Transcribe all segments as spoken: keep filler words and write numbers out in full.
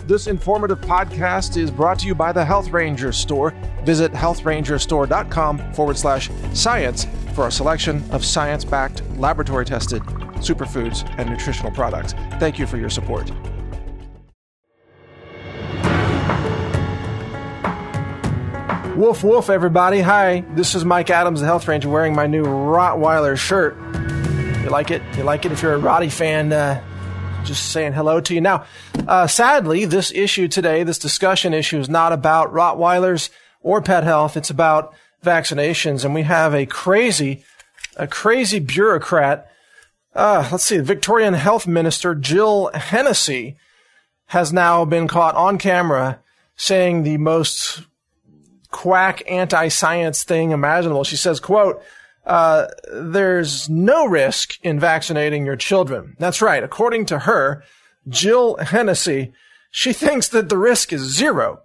This informative podcast is brought to you by the Health Ranger Store. Visit healthrangerstore.com forward slash science for a selection of science-backed, laboratory-tested superfoods and nutritional products. Thank you for your support. Woof, woof, everybody. Hi, this is Mike Adams, the Health Ranger, wearing my new Rottweiler shirt. You like it? You like it? If you're a Rottie fan, uh, just saying hello to you. Now, uh, sadly, this issue today, this discussion issue, is not about Rottweilers or pet health. It's about vaccinations. And we have a crazy, a crazy bureaucrat. Uh, let's see, Victorian Health Minister Jill Hennessy has now been caught on camera saying the most quack anti-science thing imaginable. She says, quote, uh, there's no risk in vaccinating your children. That's right. According to her, Jill Hennessy, she thinks that the risk is zero.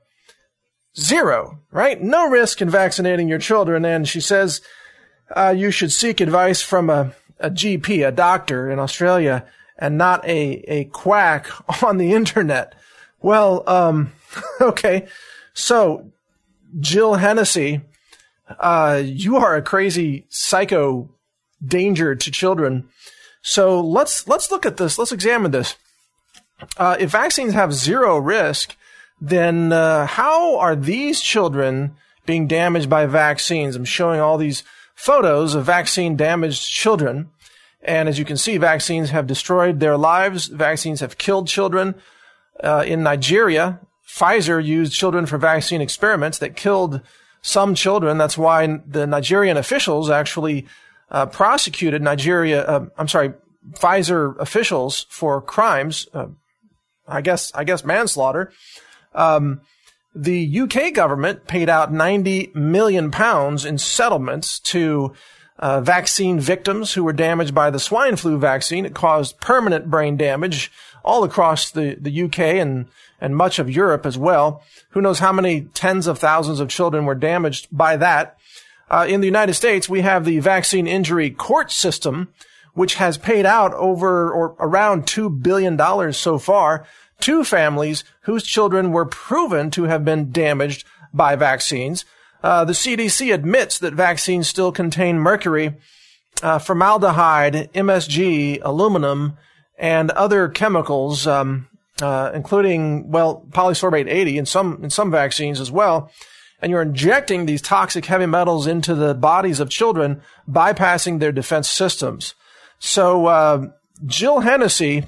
Zero, right? No risk in vaccinating your children. And she says, uh, you should seek advice from a, a G P, a doctor in Australia, and not a, a quack on the internet. Well, um, okay. So, Jill Hennessy, uh, you are a crazy psycho danger to children. So let's, let's look at this. Let's examine this. Uh, if vaccines have zero risk, then, uh, how are these children being damaged by vaccines? I'm showing all these photos of vaccine damaged children. And as you can see, vaccines have destroyed their lives. Vaccines have killed children. Uh, in Nigeria, Pfizer used children for vaccine experiments that killed some children. That's why the Nigerian officials actually uh, prosecuted Nigeria, uh, I'm sorry, Pfizer officials for crimes, uh, I guess, I guess manslaughter. Um, the U K government paid out ninety million pounds in settlements to uh, vaccine victims who were damaged by the swine flu vaccine. It caused permanent brain damage all across the, the U K and and much of Europe as well. Who knows how many tens of thousands of children were damaged by that. Uh, in the United States, we have the vaccine injury court system, which has paid out over or around two billion dollars so far to families whose children were proven to have been damaged by vaccines. Uh, the C D C admits that vaccines still contain mercury, uh, formaldehyde, M S G, aluminum, and other chemicals, um, Uh, including, well, polysorbate eighty in some, in some vaccines as well. And you're injecting these toxic heavy metals into the bodies of children, bypassing their defense systems. So, uh, Jill Hennessy,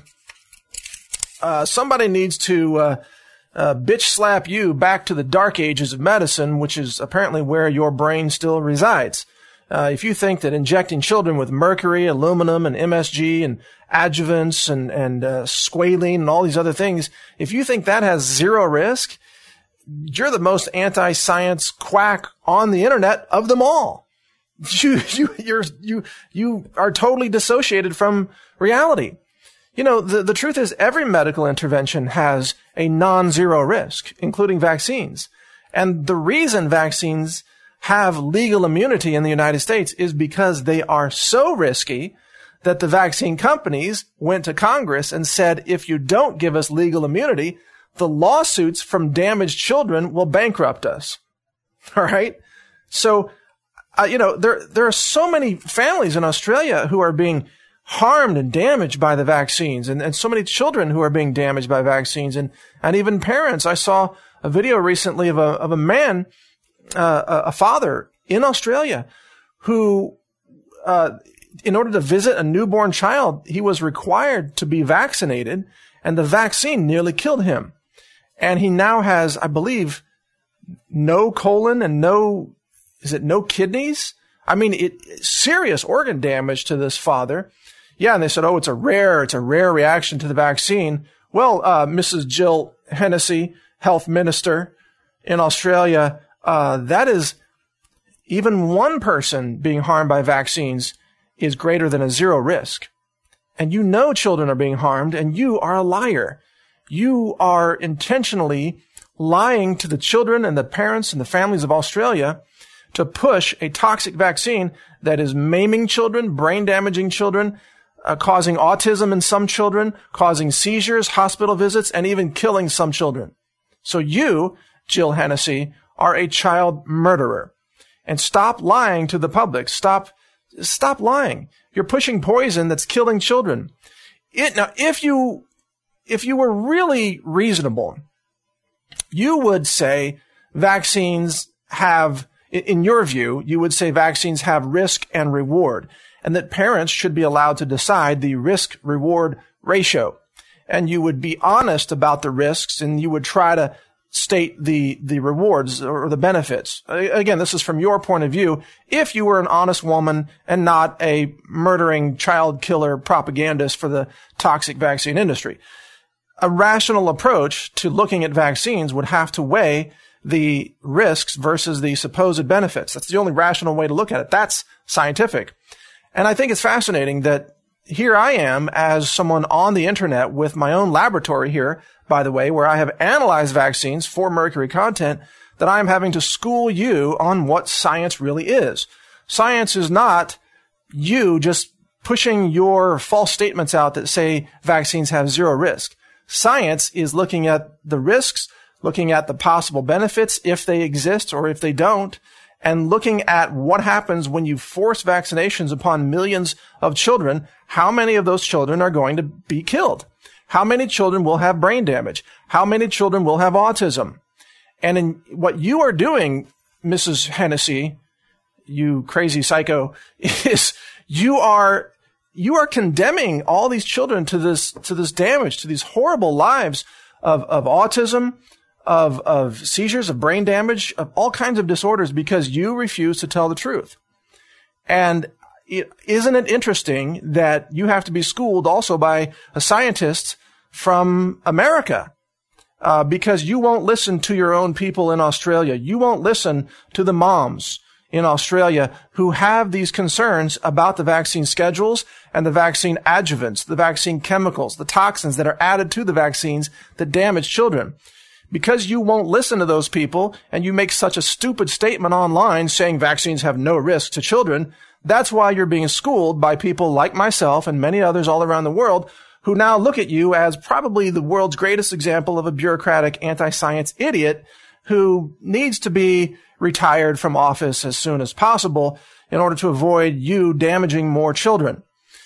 uh, somebody needs to, uh, uh, bitch slap you back to the dark ages of medicine, which is apparently where your brain still resides. Uh, if you think that injecting children with mercury, aluminum, and M S G, and adjuvants, and, and uh, squalene, and all these other things, if you think that has zero risk, you're the most anti-science quack on the internet of them all. You, you, you're, you, you are totally dissociated from reality. You know, the, the truth is every medical intervention has a non-zero risk, including vaccines. And the reason vaccines have legal immunity in the United States is because they are so risky that the vaccine companies went to Congress and said, if you don't give us legal immunity, the lawsuits from damaged children will bankrupt us. All right. So, uh, you know, there, there are so many families in Australia who are being harmed and damaged by the vaccines, and, and so many children who are being damaged by vaccines, and, and even parents. I saw a video recently of a, of a man, uh, a father in Australia who, uh, in order to visit a newborn child, he was required to be vaccinated, and the vaccine nearly killed him. And he now has, I believe, no colon and no, is it no kidneys? I mean, it, serious organ damage to this father. Yeah. And they said, oh, it's a rare, it's a rare reaction to the vaccine. Well, uh, Missus Jill Hennessy, health minister in Australia, uh, that is even one person being harmed by vaccines is greater than a zero risk. And you know children are being harmed, and you are a liar. You are intentionally lying to the children and the parents and the families of Australia to push a toxic vaccine that is maiming children, brain damaging children, uh, causing autism in some children, causing seizures, hospital visits, and even killing some children. So you, Jill Hennessy, are a child murderer. And stop lying to the public. Stop, stop lying. You're pushing poison that's killing children. It, now, if you, if you were really reasonable, you would say vaccines have, in your view, you would say vaccines have risk and reward, and that parents should be allowed to decide the risk-reward ratio. And you would be honest about the risks, and you would try to state the, the rewards or the benefits. Again, this is from your point of view, if you were an honest woman and not a murdering child killer propagandist for the toxic vaccine industry. A rational approach to looking at vaccines would have to weigh the risks versus the supposed benefits. That's the only rational way to look at it. That's scientific. And I think it's fascinating that here I am as someone on the internet with my own laboratory here, by the way, where I have analyzed vaccines for mercury content, that I am having to school you on what science really is. Science is not you just pushing your false statements out that say vaccines have zero risk. Science is looking at the risks, looking at the possible benefits if they exist or if they don't, and looking at what happens when you force vaccinations upon millions of children. How many of those children are going to be killed? How many children will have brain damage? How many children will have autism? And in what you are doing, Missus Hennessy, you crazy psycho, is you are you are condemning all these children to this to this damage, to these horrible lives of of autism, of of seizures, of brain damage, of all kinds of disorders, because you refuse to tell the truth. And it, isn't it interesting that you have to be schooled also by a scientist from America, uh, because you won't listen to your own people in Australia. You won't listen to the moms in Australia who have these concerns about the vaccine schedules and the vaccine adjuvants, the vaccine chemicals, the toxins that are added to the vaccines that damage children. Because you won't listen to those people and you make such a stupid statement online saying vaccines have no risk to children, that's why you're being schooled by people like myself and many others all around the world who now look at you as probably the world's greatest example of a bureaucratic anti-science idiot who needs to be retired from office as soon as possible in order to avoid you damaging more children.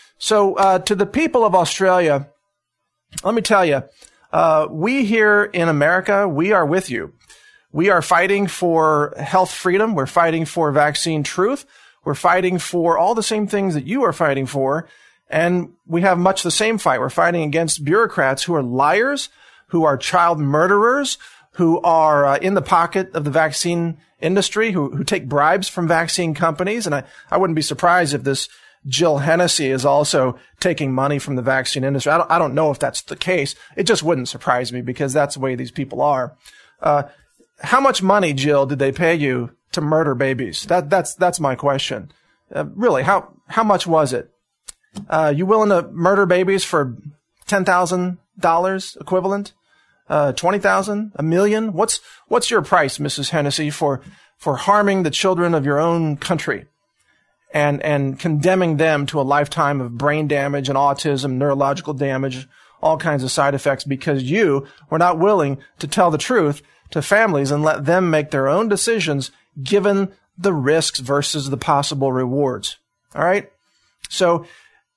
So uh, to the people of Australia, let me tell you, uh, we here in America, we are with you. We are fighting for health freedom. We're fighting for vaccine truth. We're fighting for all the same things that you are fighting for. And we have much the same fight. We're fighting against bureaucrats who are liars, who are child murderers, who are uh, in the pocket of the vaccine industry, who, who take bribes from vaccine companies. And I, I wouldn't be surprised if this Jill Hennessy is also taking money from the vaccine industry. I don't, I don't know if that's the case. It just wouldn't surprise me because that's the way these people are. Uh, how much money, Jill, did they pay you to murder babies? That, that's, that's my question. Uh, really, how, how much was it? Uh, you willing to murder babies for ten thousand dollars equivalent? Uh, twenty thousand? A million? What's, what's your price, Missus Hennessy, for, for harming the children of your own country and, and condemning them to a lifetime of brain damage and autism, neurological damage, all kinds of side effects because you were not willing to tell the truth to families and let them make their own decisions given the risks versus the possible rewards. All right? So,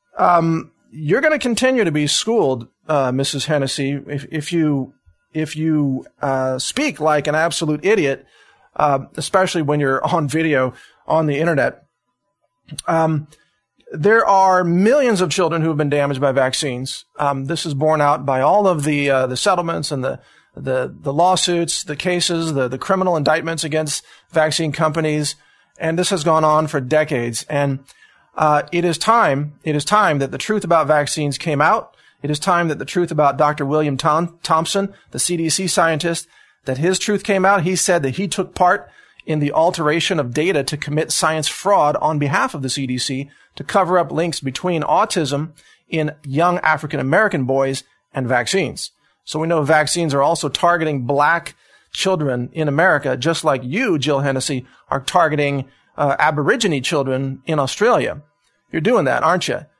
Um, you're going to continue to be schooled, uh, Missus Hennessy, if, if you, if you, uh, speak like an absolute idiot, uh, especially when you're on video on the internet. Um, there are millions of children who have been damaged by vaccines. Um, this is borne out by all of the, uh, the settlements and the, the, the lawsuits, the cases, the, the criminal indictments against vaccine companies. And this has gone on for decades. And Uh, it is time, it is time that the truth about vaccines came out. It is time that the truth about Doctor William Tom, Thompson, the C D C scientist, that his truth came out. He said that he took part in the alteration of data to commit science fraud on behalf of the C D C to cover up links between autism in young African American boys and vaccines. So we know vaccines are also targeting black children in America, just like you, Jill Hennessy, are targeting uh, Aborigine children in Australia. You're doing that, aren't you?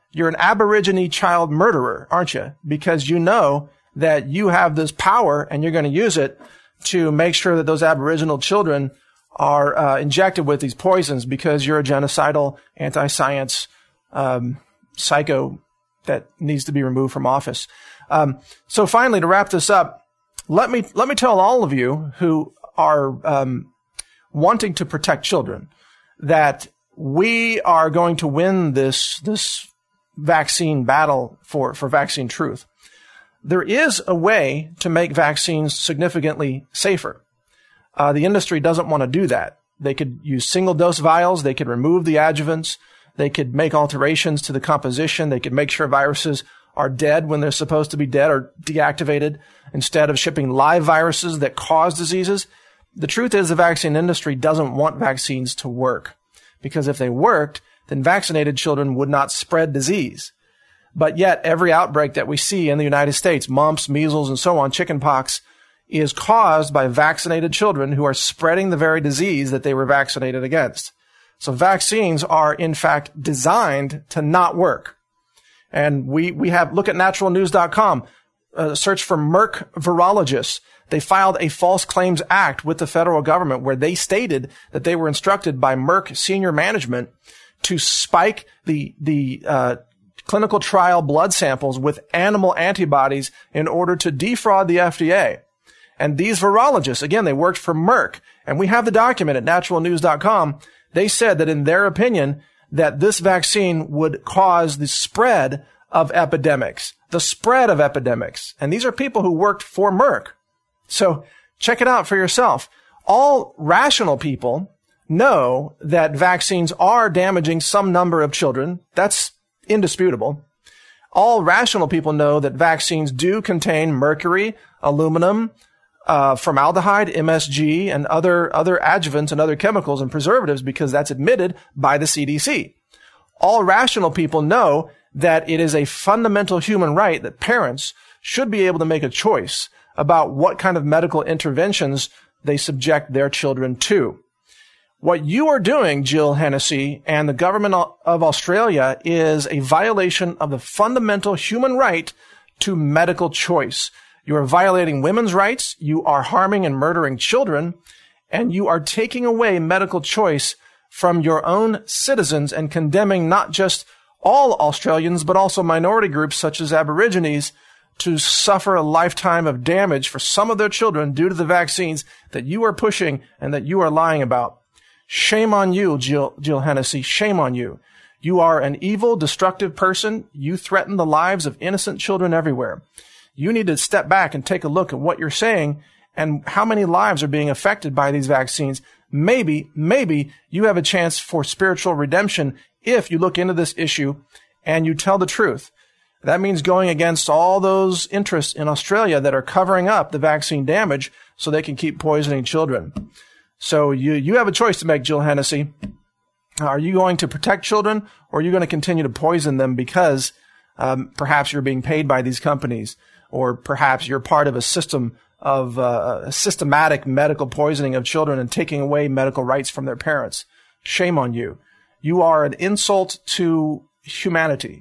you're an Aborigine child murderer, aren't you? Because you know that you have this power and you're going to use it to make sure that those Aboriginal children are uh, injected with these poisons because you're a genocidal, anti-science um, psycho that needs to be removed from office. Um, so finally, to wrap this up, let me let me tell all of you who are um, wanting to protect children that we are going to win this this vaccine battle for, for vaccine truth. There is a way to make vaccines significantly safer. Uh, the industry doesn't want to do that. They could use single-dose vials. They could remove the adjuvants. They could make alterations to the composition. They could make sure viruses are dead when they're supposed to be dead or deactivated instead of shipping live viruses that cause diseases. The truth is the vaccine industry doesn't want vaccines to work because if they worked, then vaccinated children would not spread disease. But yet every outbreak that we see in the United States, mumps, measles, and so on, chickenpox, is caused by vaccinated children who are spreading the very disease that they were vaccinated against. So vaccines are, in fact, designed to not work. And we, we have, look at natural news dot com, uh, search for Merck virologists. They filed a false claims act with the federal government where they stated that they were instructed by Merck senior management to spike the, the, uh, clinical trial blood samples with animal antibodies in order to defraud the F D A. And these virologists, again, they worked for Merck, and we have the document at natural news dot com. They said that in their opinion, that this vaccine would cause the spread of epidemics, the spread of epidemics. And these are people who worked for Merck. So check it out for yourself. All rational people know that vaccines are damaging some number of children. That's indisputable. All rational people know that vaccines do contain mercury, aluminum, uh, formaldehyde, M S G, and other, other adjuvants and other chemicals and preservatives because that's admitted by the C D C. All rational people know that it is a fundamental human right that parents should be able to make a choice about what kind of medical interventions they subject their children to. What you are doing, Jill Hennessy, and the government of Australia is a violation of the fundamental human right to medical choice. You are violating women's rights, you are harming and murdering children, and you are taking away medical choice from your own citizens and condemning not just all Australians, but also minority groups such as Aborigines to suffer a lifetime of damage for some of their children due to the vaccines that you are pushing and that you are lying about. Shame on you, Jill, Jill Hennessy. Shame on you. You are an evil, destructive person. You threaten the lives of innocent children everywhere. You need to step back and take a look at what you're saying and how many lives are being affected by these vaccines. Maybe, maybe you have a chance for spiritual redemption if you look into this issue and you tell the truth. That means going against all those interests in Australia that are covering up the vaccine damage so they can keep poisoning children. So you, you have a choice to make, Jill Hennessy. Are you going to protect children or are you going to continue to poison them because um, perhaps you're being paid by these companies or perhaps you're part of a system of uh, a systematic medical poisoning of children and taking away medical rights from their parents? Shame on you. You are an insult to humanity.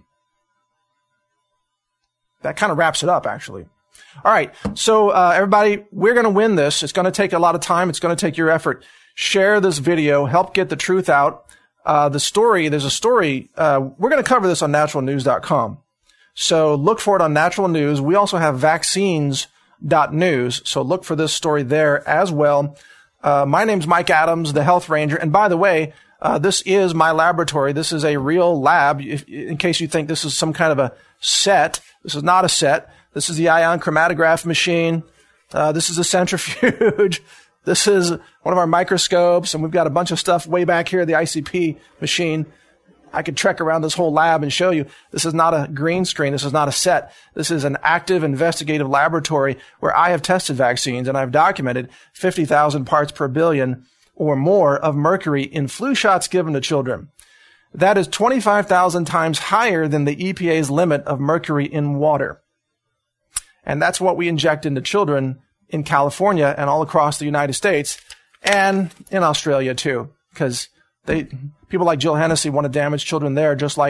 That kind of wraps it up, actually. All right. So, uh, everybody, we're going to win this. It's going to take a lot of time. It's going to take your effort. Share this video. Help get the truth out. Uh, the story, there's a story. Uh, we're going to cover this on natural news dot com. So look for it on Natural News. We also have vaccines dot news. So look for this story there as well. Uh, my name's Mike Adams, the Health Ranger. And by the way, uh, this is my laboratory. This is a real lab. If, in case you think this is some kind of a set, this is not a set. This is the ion chromatograph machine. Uh, this is a centrifuge. This is one of our microscopes, and we've got a bunch of stuff way back here, the I C P machine. I could trek around this whole lab and show you. This is not a green screen. This is not a set. This is an active investigative laboratory where I have tested vaccines, and I've documented fifty thousand parts per billion or more of mercury in flu shots given to children. That is twenty-five thousand times higher than the E P A's limit of mercury in water. And that's what we inject into children in California and all across the United States and in Australia too, because they, people like Jill Hennessy want to damage children there, just like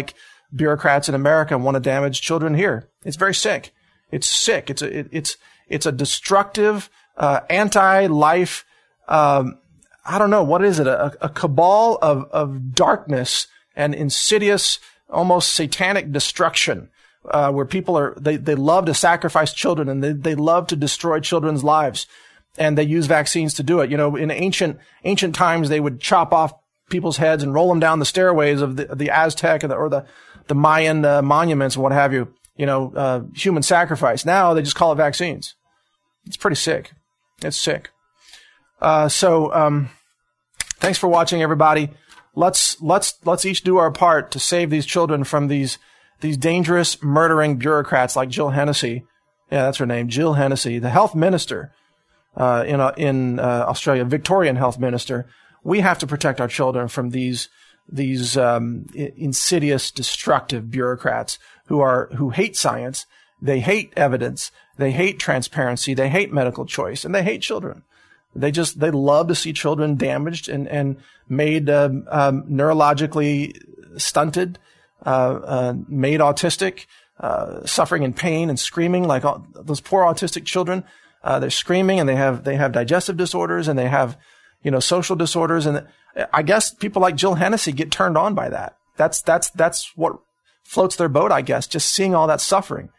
bureaucrats in America want to damage children here. It's very sick. It's sick. It's a, it, it's, it's a destructive, uh, anti-life, um, I don't know, what is it? A, a cabal of, of darkness and insidious, almost satanic destruction, uh, where people are, they, they love to sacrifice children and they, they love to destroy children's lives. And they use vaccines to do it. You know, in ancient, ancient times, they would chop off people's heads and roll them down the stairways of the, the Aztec or the, or the, the Mayan uh, monuments and what have you. You know, uh, human sacrifice. Now they just call it vaccines. It's pretty sick. It's sick. Uh, so, um, thanks for watching, everybody. Let's, let's, let's each do our part to save these children from these, these dangerous, murdering bureaucrats like Jill Hennessy. Yeah, that's her name, Jill Hennessy, the health minister, uh, in, uh, in, uh, Australia, Victorian health minister. We have to protect our children from these, these, um, insidious, destructive bureaucrats who are, who hate science. They hate evidence. They hate transparency. They hate medical choice, and they hate children. They just, they love to see children damaged and, and made, um, um, neurologically stunted, uh, uh, made autistic, uh, suffering in pain and screaming like all, those poor autistic children. Uh, they're screaming and they have, they have digestive disorders and they have, you know, social disorders. And I guess people like Jill Hennessy get turned on by that. That's, that's, that's what floats their boat, I guess, just seeing all that suffering.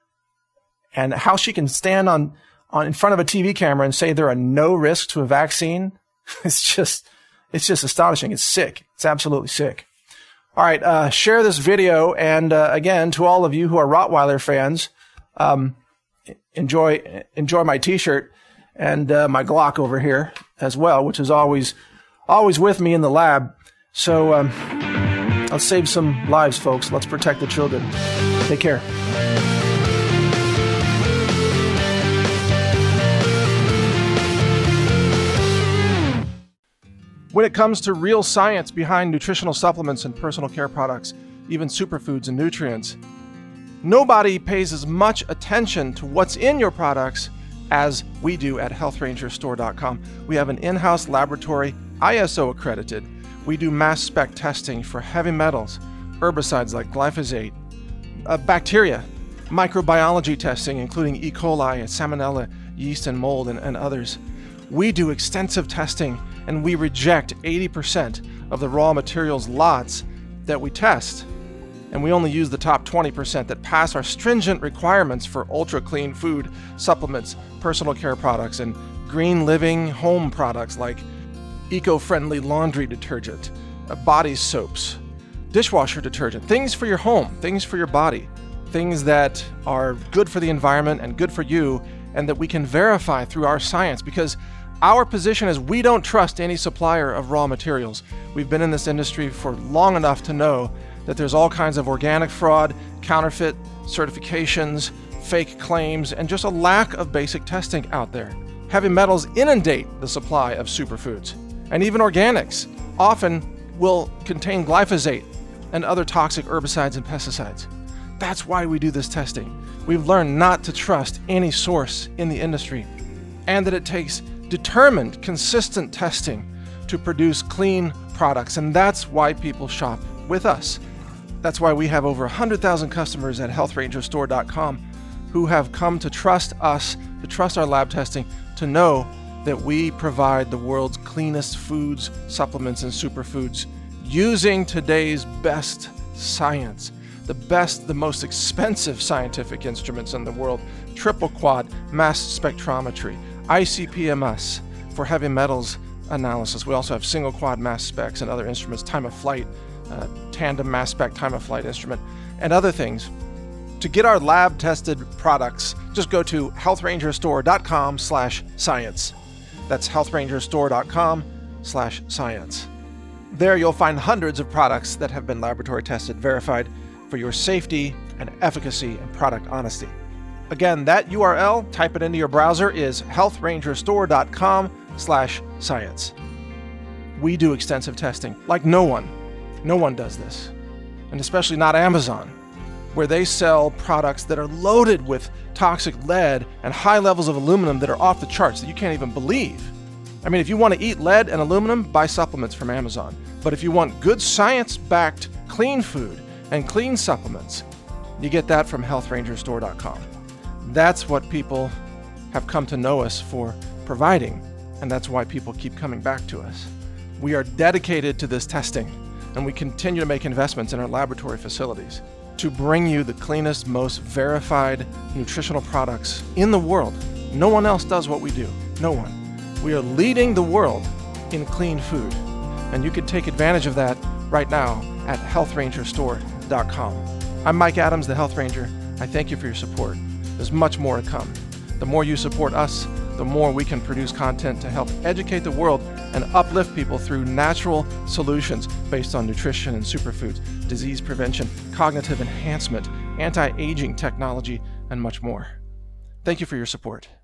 And how she can stand on, on in front of a T V camera and say there are no risks to a vaccine. It's just, it's just astonishing. It's sick. It's absolutely sick. All right. Uh, share this video. And, uh, again, to all of you who are Rottweiler fans, um, enjoy, enjoy my t-shirt and, uh, my Glock over here as well, which is always, always with me in the lab. So, um, let's save some lives, folks. Let's protect the children. Take care. When it comes to real science behind nutritional supplements and personal care products, even superfoods and nutrients, nobody pays as much attention to what's in your products as we do at health ranger store dot com. We have an in-house laboratory, I S O accredited. We do mass spec testing for heavy metals, herbicides like glyphosate, uh, bacteria, microbiology testing, including E. coli, salmonella, yeast, and mold, and, and others. We do extensive testing, and we reject eighty percent of the raw materials lots that we test. And we only use the top twenty percent that pass our stringent requirements for ultra-clean food, supplements, personal care products, and green living home products like eco-friendly laundry detergent, uh, body soaps, dishwasher detergent, things for your home, things for your body, things that are good for the environment and good for you, and that we can verify through our science, because our position is we don't trust any supplier of raw materials. We've been in this industry for long enough to know that there's all kinds of organic fraud, counterfeit certifications, fake claims, and just a lack of basic testing out there. Heavy metals inundate the supply of superfoods, and even organics often will contain glyphosate and other toxic herbicides and pesticides. That's why we do this testing. We've learned not to trust any source in the industry, and that it takes determined, consistent testing to produce clean products, and that's why people shop with us. That's why we have over one hundred thousand customers at health ranger store dot com who have come to trust us, to trust our lab testing, to know that we provide the world's cleanest foods, supplements, and superfoods using today's best science. The best, the most expensive scientific instruments in the world, triple quad mass spectrometry, I C P M S for heavy metals analysis. We also have single quad mass specs and other instruments, time of flight, uh, tandem mass spec time of flight instrument, and other things. To get our lab tested products, just go to health ranger store dot com slash science. That's health ranger store dot com slash science. There you'll find hundreds of products that have been laboratory tested, verified for your safety and efficacy and product honesty. Again, that U R L, type it into your browser, is health ranger store dot com slash science. We do extensive testing like no one. No one does this. And especially not Amazon, where they sell products that are loaded with toxic lead and high levels of aluminum that are off the charts that you can't even believe. I mean, if you want to eat lead and aluminum, buy supplements from Amazon. But if you want good science-backed, clean food, and clean supplements. You get that from health ranger store dot com. That's what people have come to know us for providing, and that's why people keep coming back to us. We are dedicated to this testing, and we continue to make investments in our laboratory facilities to bring you the cleanest, most verified nutritional products in the world. No one else does what we do. No one. We are leading the world in clean food, and you can take advantage of that right now at health ranger store dot com. I'm Mike Adams, the Health Ranger. I thank you for your support. There's much more to come. The more you support us, the more we can produce content to help educate the world and uplift people through natural solutions based on nutrition and superfoods, disease prevention, cognitive enhancement, anti-aging technology, and much more. Thank you for your support.